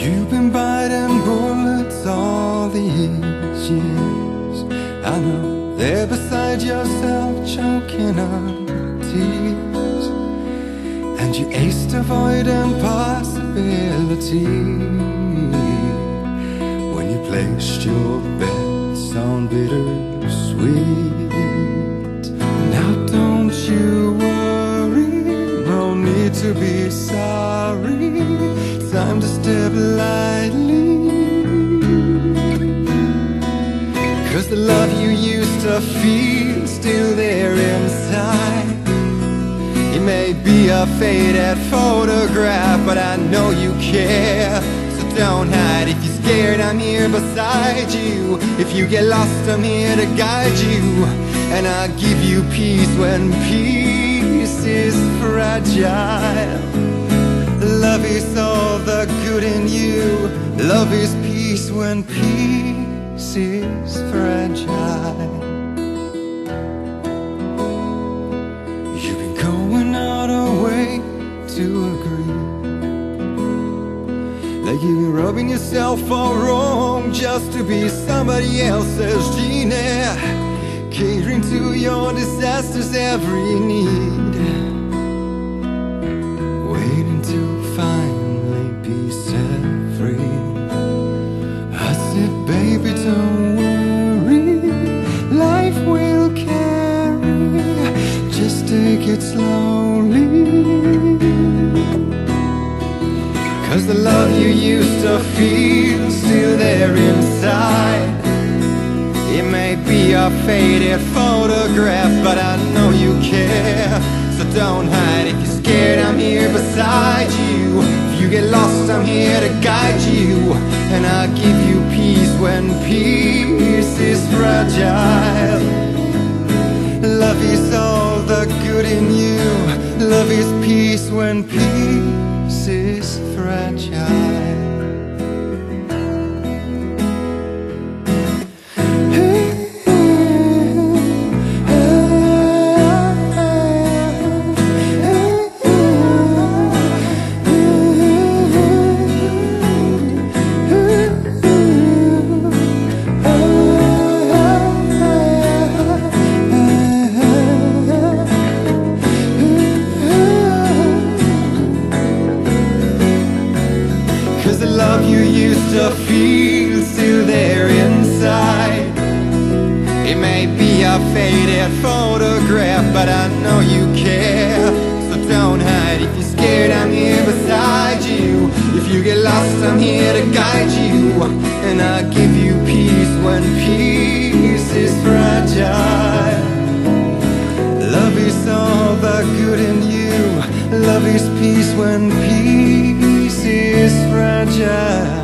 You've been biting bullets all these years. I know they're beside yourself, choking on tears. And you aced avoiding possibility when you placed your bets on bittersweet. Now don't you worry, no need to be sorry. Time to step lightly, 'cause the love you used to feel still there inside. It may be a faded photograph, but I know you care. So don't hide. If you're scared, I'm here beside you. If you get lost, I'm here to guide you. And I'll give you peace when peace is fragile. Love is all the good in you. Love is peace when peace is fragile. You've been going out of way to agree, like you've been rubbing yourself all wrong just to be somebody else's genie, catering to your disaster's every need, waiting to finally be set free. I said, baby, don't worry, life will carry, just take it slowly. 'Cause the love you used to feel still there inside. It may be a faded photograph, but I know you care. So don't hide. If you're scared, I'm here beside you. If you get lost, I'm here to guide you. And I'll give you peace when peace is fragile. Love is all the good in you. Love is peace when peace is fragile. The love you used to feel still there inside. It may be a faded photograph, but I know you care. So don't hide. If you're scared, I'm here beside you. If you get lost, I'm here to guide you. And I'll give you peace when peace is fragile. Love is all the good in you. Love is peace when peace is fragile.